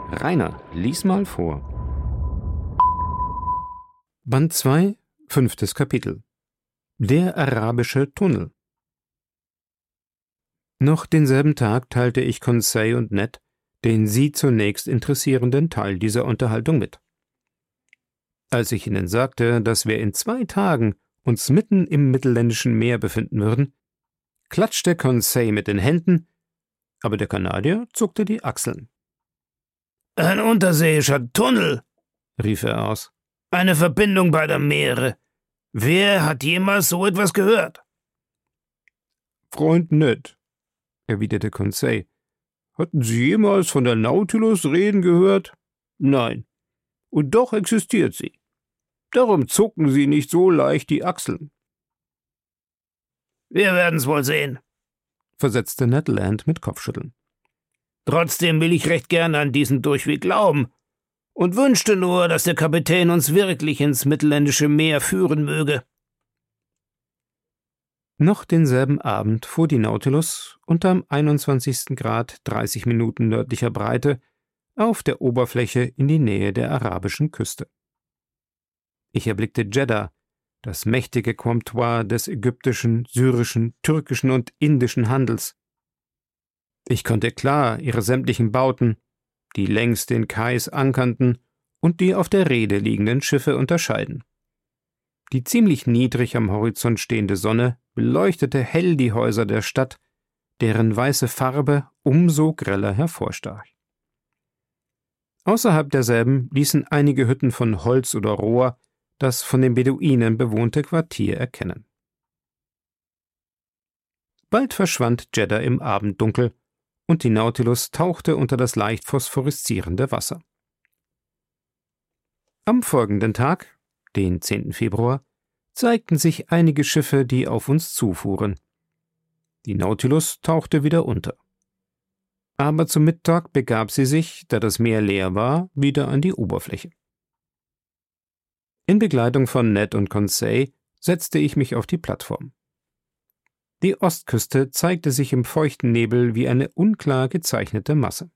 Rainer, lies mal vor. Band 2, 5. Kapitel. Der arabische Tunnel. Noch denselben Tag teilte ich Conseil und Ned den sie zunächst interessierenden Teil dieser Unterhaltung mit. Als ich ihnen sagte, dass wir in 2 Tagen uns mitten im Mittelländischen Meer befinden würden, klatschte Conseil mit den Händen, aber der Kanadier zuckte die Achseln. »Ein unterseeischer Tunnel«, rief er aus. »Eine Verbindung beider Meere. Wer hat jemals so etwas gehört?« »Freund Ned«, erwiderte Conseil, »hatten Sie jemals von der Nautilus reden gehört? Nein. Und doch existiert sie. Darum zucken Sie nicht so leicht die Achseln.« »Wir werden's wohl sehen«, versetzte Ned Land mit Kopfschütteln. »Trotzdem will ich recht gern an diesen Durchweg glauben und wünschte nur, dass der Kapitän uns wirklich ins Mittelländische Meer führen möge.« Noch denselben Abend fuhr die Nautilus unterm 21. Grad 30 Minuten nördlicher Breite auf der Oberfläche in die Nähe der arabischen Küste. Ich erblickte Djeddah, das mächtige Comptoir des ägyptischen, syrischen, türkischen und indischen Handels. Ich konnte klar ihre sämtlichen Bauten, die längs den Kais ankernden und die auf der Reede liegenden Schiffe unterscheiden. Die ziemlich niedrig am Horizont stehende Sonne beleuchtete hell die Häuser der Stadt, deren weiße Farbe umso greller hervorstach. Außerhalb derselben ließen einige Hütten von Holz oder Rohr das von den Beduinen bewohnte Quartier erkennen. Bald verschwand Djeddah im Abenddunkel, und die Nautilus tauchte unter das leicht phosphoreszierende Wasser. Am folgenden Tag, den 10. Februar, zeigten sich einige Schiffe, die auf uns zufuhren. Die Nautilus tauchte wieder unter. Aber zum Mittag begab sie sich, da das Meer leer war, wieder an die Oberfläche. In Begleitung von Ned und Conseil setzte ich mich auf die Plattform. Die Ostküste zeigte sich im feuchten Nebel wie eine unklar gezeichnete Masse.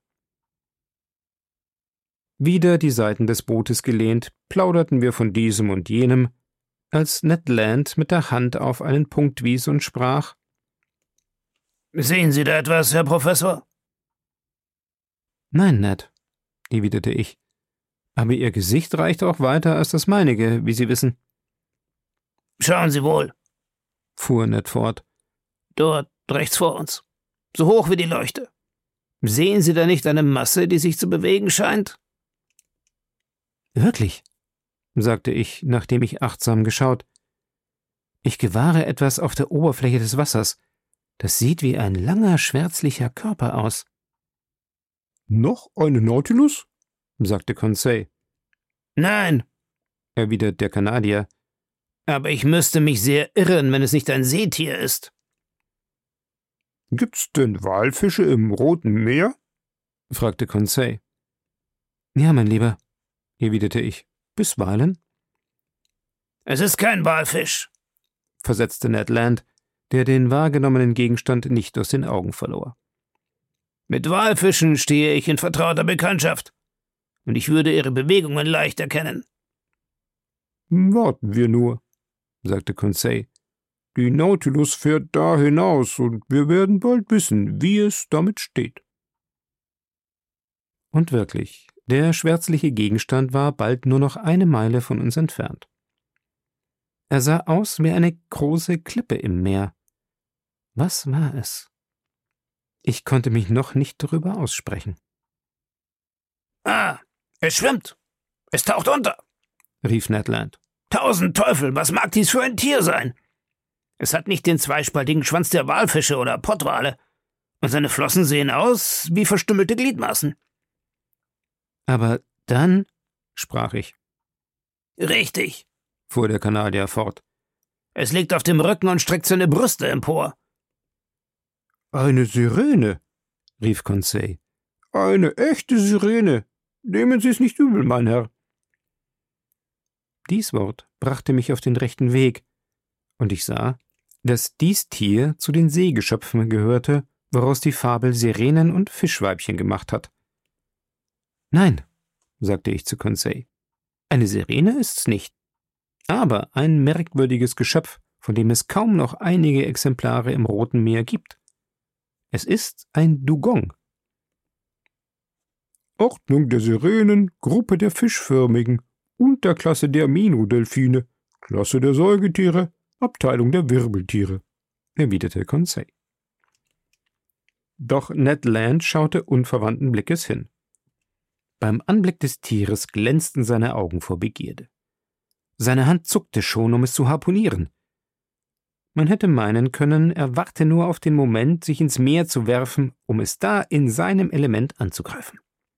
Wieder die Seiten des Bootes gelehnt, plauderten wir von diesem und jenem, als Ned Land mit der Hand auf einen Punkt wies und sprach: »Sehen Sie da etwas, Herr Professor?« »Nein, Ned«, erwiderte ich, »aber Ihr Gesicht reicht auch weiter als das meinige, wie Sie wissen.« »Schauen Sie wohl«, fuhr Ned fort, »dort, rechts vor uns, so hoch wie die Leuchte. Sehen Sie da nicht eine Masse, die sich zu bewegen scheint?« »Wirklich«, sagte ich, nachdem ich achtsam geschaut. »Ich gewahre etwas auf der Oberfläche des Wassers. Das sieht wie ein langer, schwärzlicher Körper aus.« »Noch eine Nautilus?« sagte Conseil. »Nein«, erwiderte der Kanadier, »aber ich müsste mich sehr irren, wenn es nicht ein Seetier ist.« »Gibt's denn Walfische im Roten Meer?« fragte Conseil. »Ja, mein Lieber«, erwiderte ich, »bisweilen.« »Es ist kein Walfisch«, versetzte Ned Land, der den wahrgenommenen Gegenstand nicht aus den Augen verlor. »Mit Walfischen stehe ich in vertrauter Bekanntschaft, und ich würde ihre Bewegungen leicht erkennen.« »Warten wir nur«, sagte Conseil. »Die Nautilus fährt da hinaus, und wir werden bald wissen, wie es damit steht.« Und wirklich, der schwärzliche Gegenstand war bald nur noch 1 Meile von uns entfernt. Er sah aus wie eine große Klippe im Meer. Was war es? Ich konnte mich noch nicht darüber aussprechen. »Ah, es schwimmt! Es taucht unter«, rief Ned Land. »Tausend Teufel, was mag dies für ein Tier sein? Es hat nicht den zweispaltigen Schwanz der Walfische oder Pottwale, und seine Flossen sehen aus wie verstümmelte Gliedmaßen.« »Aber dann«, sprach ich. »Richtig«, fuhr der Kanadier fort. »Es liegt auf dem Rücken und streckt seine Brüste empor.« »Eine Sirene«, rief Conseil. »Eine echte Sirene. Nehmen Sie es nicht übel, mein Herr.« Dies Wort brachte mich auf den rechten Weg, und ich sah, dass dies Tier zu den Seegeschöpfen gehörte, woraus die Fabel Sirenen und Fischweibchen gemacht hat. »Nein«, sagte ich zu Conseil, »eine Sirene ist's nicht, aber ein merkwürdiges Geschöpf, von dem es kaum noch einige Exemplare im Roten Meer gibt. Es ist ein Dugong.« »Ordnung der Sirenen, Gruppe der Fischförmigen, Unterklasse der Aminodelfine, Klasse der Säugetiere, Abteilung der Wirbeltiere«, erwiderte Conseil. Doch Ned Land schaute unverwandten Blickes hin. Beim Anblick des Tieres glänzten seine Augen vor Begierde. Seine Hand zuckte schon, um es zu harpunieren. Man hätte meinen können, er warte nur auf den Moment, sich ins Meer zu werfen, um es da in seinem Element anzugreifen.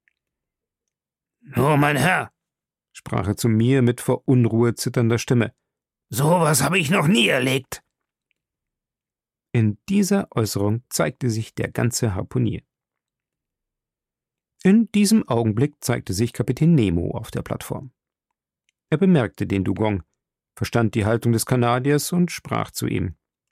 »Oh, mein Herr«, sprach er zu mir mit vor Unruhe zitternder Stimme, »sowas habe ich noch nie erlegt.« In dieser Äußerung zeigte sich der ganze Harpunier. In diesem Augenblick zeigte sich Kapitän Nemo auf der Plattform. Er bemerkte den Dugong, verstand die Haltung des Kanadiers und sprach zu ihm.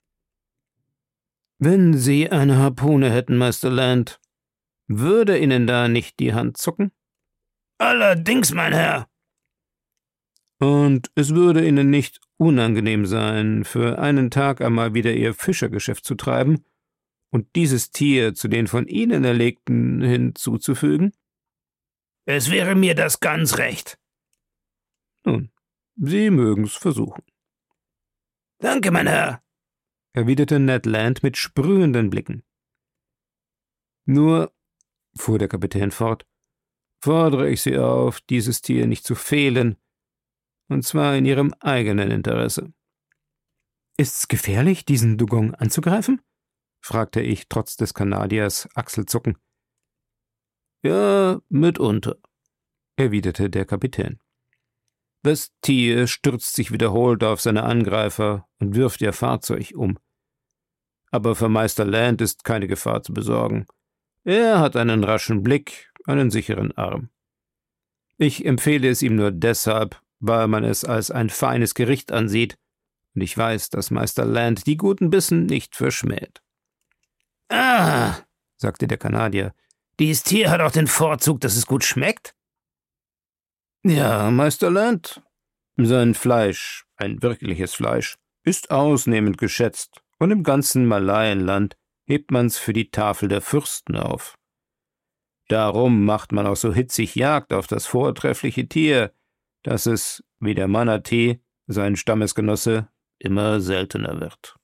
»Wenn Sie eine Harpune hätten, Meister Land, würde Ihnen da nicht die Hand zucken?« »Allerdings, mein Herr.« »Und es würde Ihnen nicht unangenehm sein, für einen Tag einmal wieder Ihr Fischergeschäft zu treiben und dieses Tier zu den von Ihnen Erlegten hinzuzufügen?« »Es wäre mir das ganz recht.« »Nun, Sie mögen's versuchen.« »Danke, mein Herr«, erwiderte Ned Land mit sprühenden Blicken. »Nur«, fuhr der Kapitän fort, »fordere ich Sie auf, dieses Tier nicht zu fehlen, und zwar in Ihrem eigenen Interesse.« »Ist's gefährlich, diesen Dugong anzugreifen?« fragte ich trotz des Kanadiers Achselzucken. »Ja, mitunter«, erwiderte der Kapitän. »Das Tier stürzt sich wiederholt auf seine Angreifer und wirft ihr Fahrzeug um. Aber für Meister Land ist keine Gefahr zu besorgen. Er hat einen raschen Blick, einen sicheren Arm. Ich empfehle es ihm nur deshalb, weil man es als ein feines Gericht ansieht, und ich weiß, dass Meister Land die guten Bissen nicht verschmäht.« »Ah«, sagte der Kanadier, »dieses Tier hat auch den Vorzug, dass es gut schmeckt?« »Ja, Meister Land. Sein Fleisch, ein wirkliches Fleisch, ist ausnehmend geschätzt, und im ganzen Malayenland hebt man's für die Tafel der Fürsten auf. Darum macht man auch so hitzig Jagd auf das vortreffliche Tier, dass es, wie der Manatee, sein Stammesgenosse, immer seltener wird.«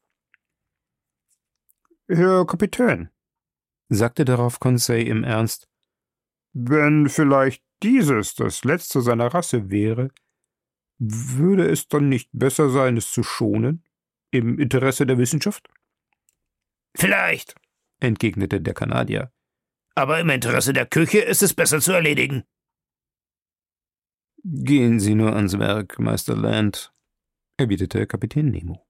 »Herr Kapitän«, sagte darauf Conseil im Ernst, »wenn vielleicht dieses das letzte seiner Rasse wäre, würde es dann nicht besser sein, es zu schonen, im Interesse der Wissenschaft?« »Vielleicht«, entgegnete der Kanadier, »aber im Interesse der Küche ist es besser zu erledigen.« »Gehen Sie nur ans Werk, Meister Land«, erwiderte Kapitän Nemo.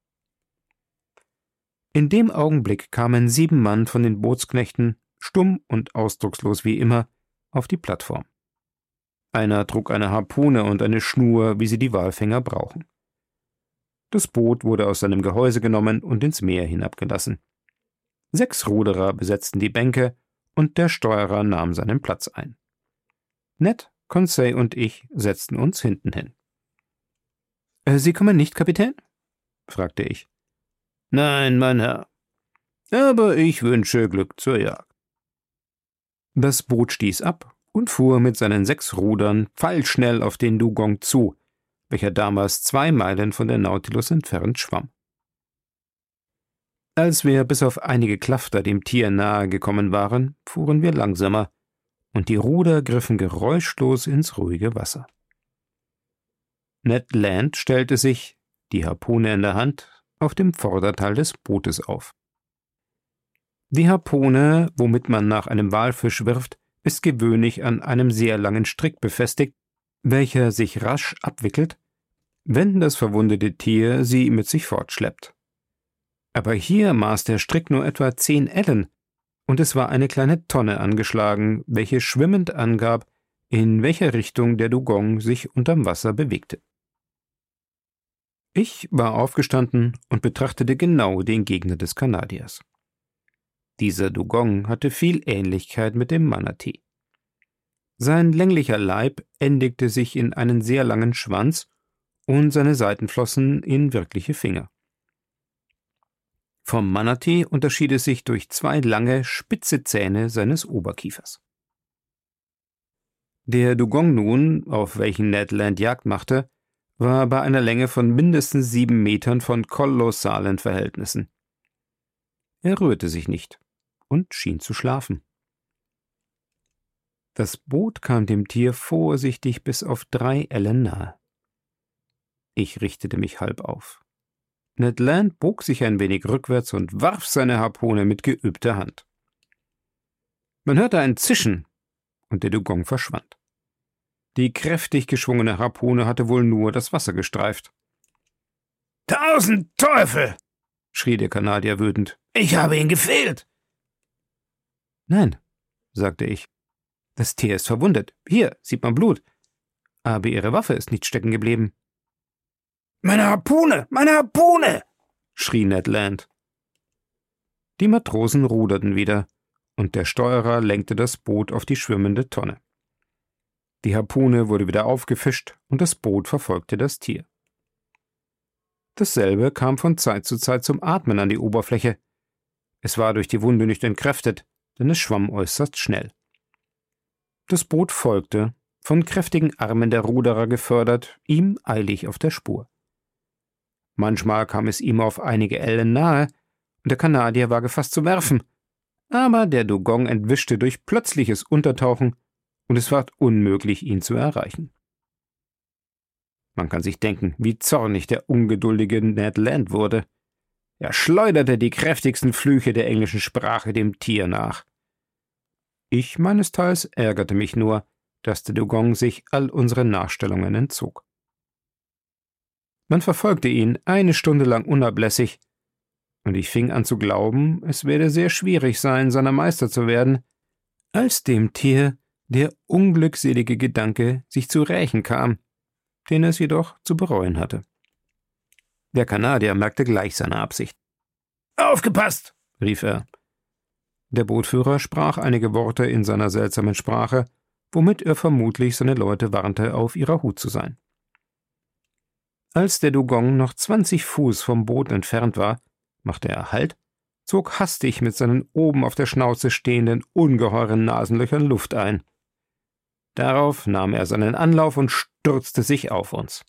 In dem Augenblick kamen 7 Mann von den Bootsknechten, stumm und ausdruckslos wie immer, auf die Plattform. Einer trug eine Harpune und eine Schnur, wie sie die Walfänger brauchen. Das Boot wurde aus seinem Gehäuse genommen und ins Meer hinabgelassen. 6 Ruderer besetzten die Bänke, und der Steuerer nahm seinen Platz ein. Ned, Conseil und ich setzten uns hinten hin. »Sie kommen nicht, Kapitän?« fragte ich. »Nein, mein Herr, aber ich wünsche Glück zur Jagd.« Das Boot stieß ab und fuhr mit seinen 6 Rudern pfeilschnell auf den Dugong zu, welcher damals 2 Meilen von der Nautilus entfernt schwamm. Als wir bis auf einige Klafter dem Tier nahe gekommen waren, fuhren wir langsamer, und die Ruder griffen geräuschlos ins ruhige Wasser. Ned Land stellte sich, die Harpune in der Hand, auf dem Vorderteil des Bootes auf. Die Harpune, womit man nach einem Walfisch wirft, ist gewöhnlich an einem sehr langen Strick befestigt, welcher sich rasch abwickelt, wenn das verwundete Tier sie mit sich fortschleppt. Aber hier maß der Strick nur etwa 10 Ellen, und es war eine kleine Tonne angeschlagen, welche schwimmend angab, in welcher Richtung der Dugong sich unterm Wasser bewegte. Ich war aufgestanden und betrachtete genau den Gegner des Kanadiers. Dieser Dugong hatte viel Ähnlichkeit mit dem Manatee. Sein länglicher Leib endigte sich in einen sehr langen Schwanz und seine Seitenflossen in wirkliche Finger. Vom Manatee unterschied es sich durch 2 lange, spitze Zähne seines Oberkiefers. Der Dugong nun, auf welchen Ned Land Jagd machte, war bei einer Länge von mindestens 7 Metern von kolossalen Verhältnissen. Er rührte sich nicht und schien zu schlafen. Das Boot kam dem Tier vorsichtig bis auf 3 Ellen nahe. Ich richtete mich halb auf. Ned Land bog sich ein wenig rückwärts und warf seine Harpune mit geübter Hand. Man hörte ein Zischen, und der Dugong verschwand. Die kräftig geschwungene Harpune hatte wohl nur das Wasser gestreift. »1000 Teufel!« schrie der Kanadier wütend. »Ich habe ihn gefehlt!« »Nein«, sagte ich. »Das Tier ist verwundet. Hier sieht man Blut. Aber Ihre Waffe ist nicht stecken geblieben.« »Meine Harpune! Meine Harpune!« schrie Ned Land. Die Matrosen ruderten wieder, und der Steuerer lenkte das Boot auf die schwimmende Tonne. Die Harpune wurde wieder aufgefischt, und das Boot verfolgte das Tier. Dasselbe kam von Zeit zu Zeit zum Atmen an die Oberfläche. Es war durch die Wunde nicht entkräftet, denn es schwamm äußerst schnell. Das Boot folgte, von kräftigen Armen der Ruderer gefördert, ihm eilig auf der Spur. Manchmal kam es ihm auf einige Ellen nahe, und der Kanadier war gefasst zu werfen, aber der Dugong entwischte durch plötzliches Untertauchen, und es ward unmöglich, ihn zu erreichen. Man kann sich denken, wie zornig der ungeduldige Ned Land wurde. Er schleuderte die kräftigsten Flüche der englischen Sprache dem Tier nach. Ich meinesteils ärgerte mich nur, dass der Dugong sich all unseren Nachstellungen entzog. Man verfolgte ihn 1 Stunde lang unablässig, und ich fing an zu glauben, es werde sehr schwierig sein, seiner Meister zu werden, als dem Tier der unglückselige Gedanke, sich zu rächen kam, den es jedoch zu bereuen hatte. Der Kanadier merkte gleich seine Absicht. »Aufgepasst!« rief er. Der Bootführer sprach einige Worte in seiner seltsamen Sprache, womit er vermutlich seine Leute warnte, auf ihrer Hut zu sein. Als der Dugong noch 20 Fuß vom Boot entfernt war, machte er Halt, zog hastig mit seinen oben auf der Schnauze stehenden ungeheuren Nasenlöchern Luft ein. Darauf nahm er seinen Anlauf und stürzte sich auf uns.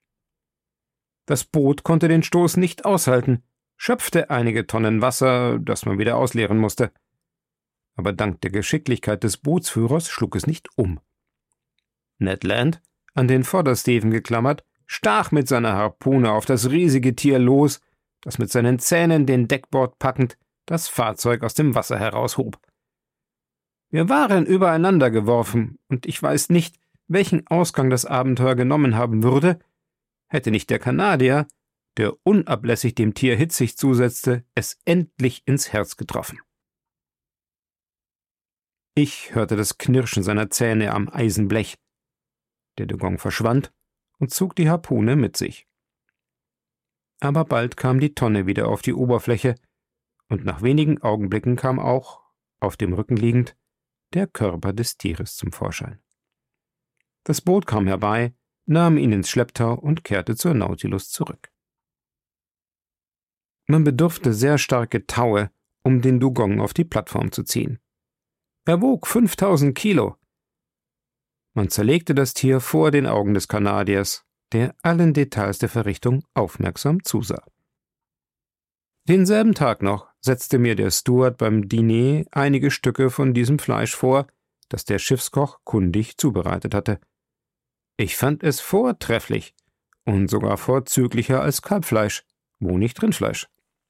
Das Boot konnte den Stoß nicht aushalten, schöpfte einige Tonnen Wasser, das man wieder ausleeren musste. Aber dank der Geschicklichkeit des Bootsführers schlug es nicht um. Ned Land, an den Vordersteven geklammert, stach mit seiner Harpune auf das riesige Tier los, das mit seinen Zähnen den Deckbord packend das Fahrzeug aus dem Wasser heraushob. Wir waren übereinander geworfen, und ich weiß nicht, welchen Ausgang das Abenteuer genommen haben würde, hätte nicht der Kanadier, der unablässig dem Tier hitzig zusetzte, es endlich ins Herz getroffen. Ich hörte das Knirschen seiner Zähne am Eisenblech. Der Dugong verschwand und zog die Harpune mit sich. Aber bald kam die Tonne wieder auf die Oberfläche, und nach wenigen Augenblicken kam auch, auf dem Rücken liegend, der Körper des Tieres zum Vorschein. Das Boot kam herbei, nahm ihn ins Schlepptau und kehrte zur Nautilus zurück. Man bedurfte sehr starke Taue, um den Dugong auf die Plattform zu ziehen. Er wog 5000 Kilo. Man zerlegte das Tier vor den Augen des Kanadiers, der allen Details der Verrichtung aufmerksam zusah. Denselben Tag noch setzte mir der Steward beim Diner einige Stücke von diesem Fleisch vor, das der Schiffskoch kundig zubereitet hatte. Ich fand es vortrefflich und sogar vorzüglicher als Kalbfleisch, wo nicht Rindfleisch.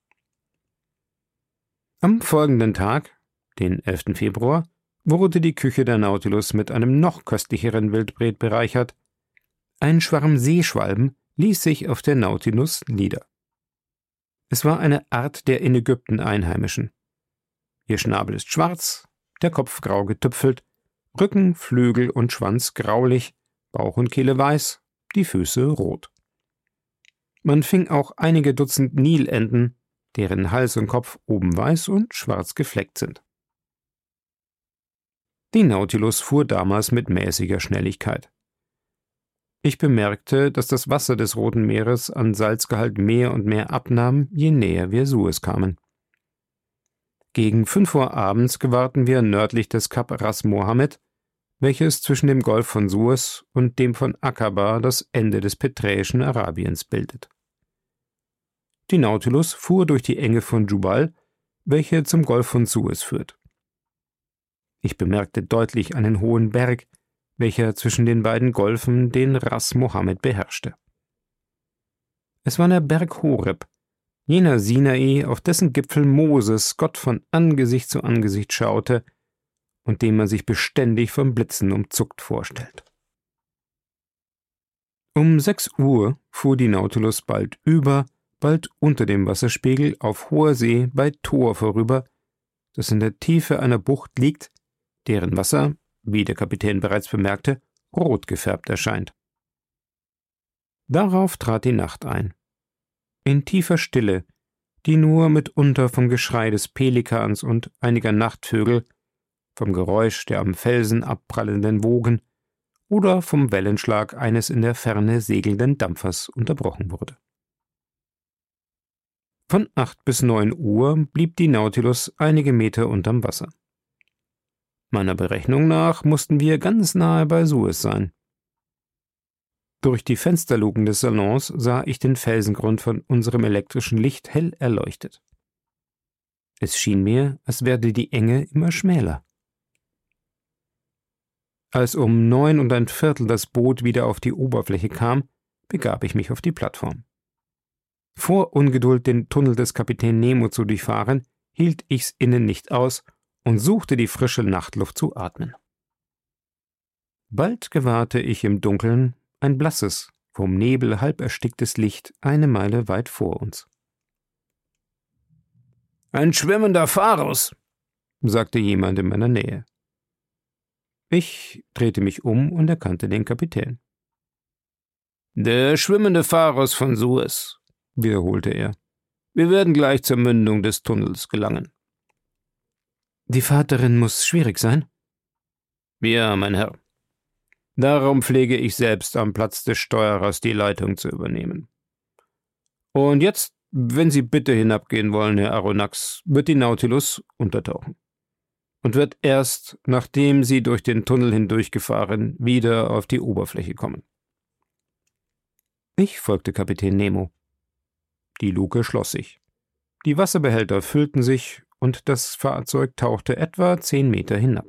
Am folgenden Tag, den 11. Februar, wurde die Küche der Nautilus mit einem noch köstlicheren Wildbret bereichert. Ein Schwarm Seeschwalben ließ sich auf der Nautilus nieder. Es war eine Art der in Ägypten Einheimischen. Ihr Schnabel ist schwarz, der Kopf grau getüpfelt, Rücken, Flügel und Schwanz graulich, Bauch und Kehle weiß, die Füße rot. Man fing auch einige Dutzend Nilenten, deren Hals und Kopf oben weiß und schwarz gefleckt sind. Die Nautilus fuhr damals mit mäßiger Schnelligkeit. Ich bemerkte, dass das Wasser des Roten Meeres an Salzgehalt mehr und mehr abnahm, je näher wir Suez kamen. Gegen 5 Uhr abends gewahrten wir nördlich des Kap Ras Mohammed, welches zwischen dem Golf von Suez und dem von Akaba das Ende des peträischen Arabiens bildet. Die Nautilus fuhr durch die Enge von Dschubal, welche zum Golf von Suez führt. Ich bemerkte deutlich einen hohen Berg, welcher zwischen den beiden Golfen den Ras Mohammed beherrschte. Es war der Berg Horeb, jener Sinai, auf dessen Gipfel Moses Gott von Angesicht zu Angesicht schaute und dem man sich beständig vom Blitzen umzuckt vorstellt. Um 6 Uhr fuhr die Nautilus bald über, bald unter dem Wasserspiegel auf hoher See bei Tor vorüber, das in der Tiefe einer Bucht liegt, deren Wasser, wie der Kapitän bereits bemerkte, rot gefärbt erscheint. Darauf trat die Nacht ein. In tiefer Stille, die nur mitunter vom Geschrei des Pelikans und einiger Nachtvögel, vom Geräusch der am Felsen abprallenden Wogen oder vom Wellenschlag eines in der Ferne segelnden Dampfers unterbrochen wurde. Von 8 bis 9 Uhr blieb die Nautilus einige Meter unterm Wasser. Meiner Berechnung nach mussten wir ganz nahe bei Suez sein. Durch die Fensterluken des Salons sah ich den Felsengrund von unserem elektrischen Licht hell erleuchtet. Es schien mir, als werde die Enge immer schmäler. Als um 9 1/4 das Boot wieder auf die Oberfläche kam, begab ich mich auf die Plattform. Vor Ungeduld, den Tunnel des Kapitän Nemo zu durchfahren, hielt ich's innen nicht aus und suchte die frische Nachtluft zu atmen. Bald gewahrte ich im Dunkeln ein blasses, vom Nebel halb ersticktes Licht eine Meile weit vor uns. »Ein schwimmender Pharus«, sagte jemand in meiner Nähe. Ich drehte mich um und erkannte den Kapitän. »Der schwimmende Pharus von Suez«, wiederholte er. »Wir werden gleich zur Mündung des Tunnels gelangen.« »Die Fahrt darin muss schwierig sein?« »Ja, mein Herr. Darum pflege ich selbst am Platz des Steuerers die Leitung zu übernehmen. Und jetzt, wenn Sie bitte hinabgehen wollen, Herr Aronnax, wird die Nautilus untertauchen und wird erst, nachdem Sie durch den Tunnel hindurchgefahren, wieder auf die Oberfläche kommen.« Ich folgte Kapitän Nemo. Die Luke schloss sich. Die Wasserbehälter füllten sich und das Fahrzeug tauchte etwa 10 Meter hinab.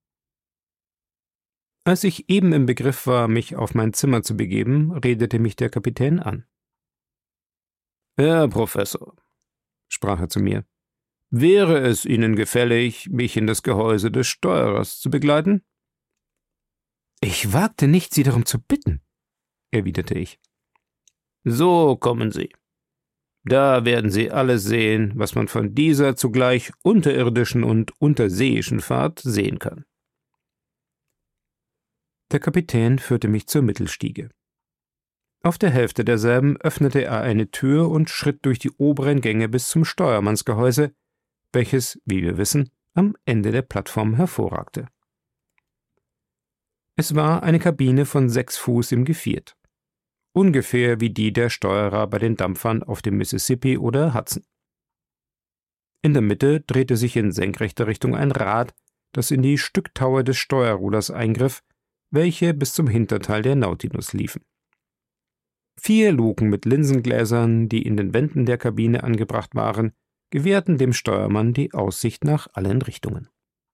Als ich eben im Begriff war, mich auf mein Zimmer zu begeben, redete mich der Kapitän an. »Herr Professor«, sprach er zu mir, »wäre es Ihnen gefällig, mich in das Gehäuse des Steuerers zu begleiten?« »Ich wagte nicht, Sie darum zu bitten«, erwiderte ich. »So kommen Sie. Da werden Sie alles sehen, was man von dieser zugleich unterirdischen und unterseeischen Fahrt sehen kann.« Der Kapitän führte mich zur Mittelstiege. Auf der Hälfte derselben öffnete er eine Tür und schritt durch die oberen Gänge bis zum Steuermannsgehäuse, welches, wie wir wissen, am Ende der Plattform hervorragte. Es war eine Kabine von 6 Fuß im Geviert, ungefähr wie die der Steuerer bei den Dampfern auf dem Mississippi oder Hudson. In der Mitte drehte sich in senkrechter Richtung ein Rad, das in die Stücktaue des Steuerruders eingriff, welche bis zum Hinterteil der Nautilus liefen. 4 Luken mit Linsengläsern, die in den Wänden der Kabine angebracht waren, gewährten dem Steuermann die Aussicht nach allen Richtungen.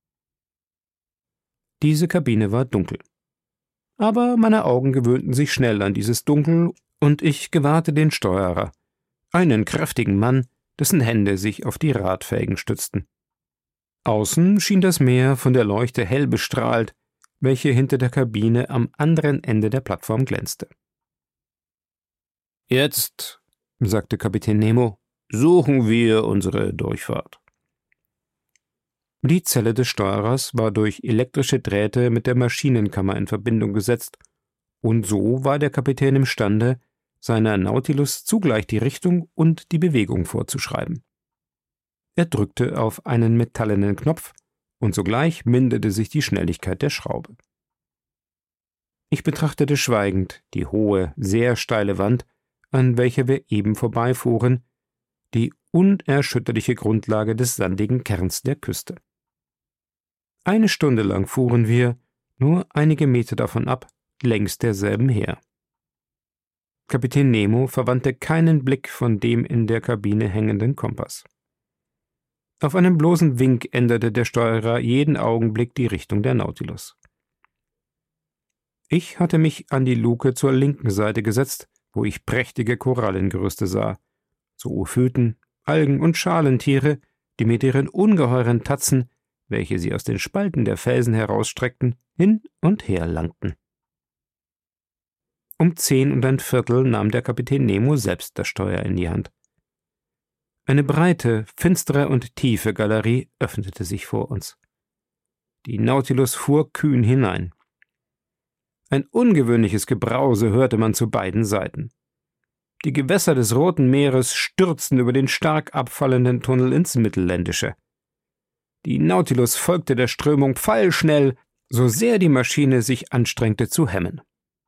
Diese Kabine war dunkel. Aber meine Augen gewöhnten sich schnell an dieses Dunkel, und ich gewahrte den Steuerer, einen kräftigen Mann, dessen Hände sich auf die Radfelgen stützten. Außen schien das Meer von der Leuchte hell bestrahlt, welche hinter der Kabine am anderen Ende der Plattform glänzte. »Jetzt«, sagte Kapitän Nemo, »suchen wir unsere Durchfahrt.« Die Zelle des Steuerers war durch elektrische Drähte mit der Maschinenkammer in Verbindung gesetzt, und so war der Kapitän imstande, seiner Nautilus zugleich die Richtung und die Bewegung vorzuschreiben. Er drückte auf einen metallenen Knopf, und sogleich minderte sich die Schnelligkeit der Schraube. Ich betrachtete schweigend die hohe, sehr steile Wand, an welcher wir eben vorbeifuhren, die unerschütterliche Grundlage des sandigen Kerns der Küste. 1 Stunde lang fuhren wir, nur einige Meter davon ab, längs derselben her. Kapitän Nemo verwandte keinen Blick von dem in der Kabine hängenden Kompass. Auf einen bloßen Wink änderte der Steuerer jeden Augenblick die Richtung der Nautilus. Ich hatte mich an die Luke zur linken Seite gesetzt, wo ich prächtige Korallengerüste sah, Zoophyten, Algen und Schalentiere, die mit ihren ungeheuren Tatzen, welche sie aus den Spalten der Felsen herausstreckten, hin und her langten. Um 10:15 nahm der Kapitän Nemo selbst das Steuer in die Hand. Eine breite, finstere und tiefe Galerie öffnete sich vor uns. Die Nautilus fuhr kühn hinein. Ein ungewöhnliches Gebrause hörte man zu beiden Seiten. Die Gewässer des Roten Meeres stürzten über den stark abfallenden Tunnel ins Mittelländische. Die Nautilus folgte der Strömung pfeilschnell, so sehr die Maschine sich anstrengte zu hemmen.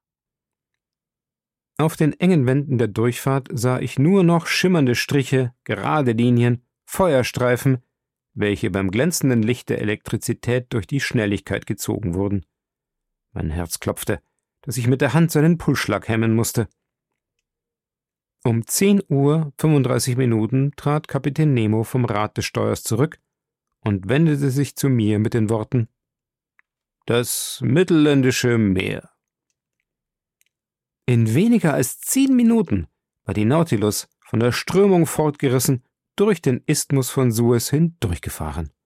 Auf den engen Wänden der Durchfahrt sah ich nur noch schimmernde Striche, gerade Linien, Feuerstreifen, welche beim glänzenden Licht der Elektrizität durch die Schnelligkeit gezogen wurden. Mein Herz klopfte, dass ich mit der Hand seinen Pulsschlag hemmen musste. Um 10:35 trat Kapitän Nemo vom Rad des Steuers zurück und wendete sich zu mir mit den Worten: »Das Mittelländische Meer.« In weniger als 10 Minuten war die Nautilus, von der Strömung fortgerissen, durch den Isthmus von Suez hindurchgefahren.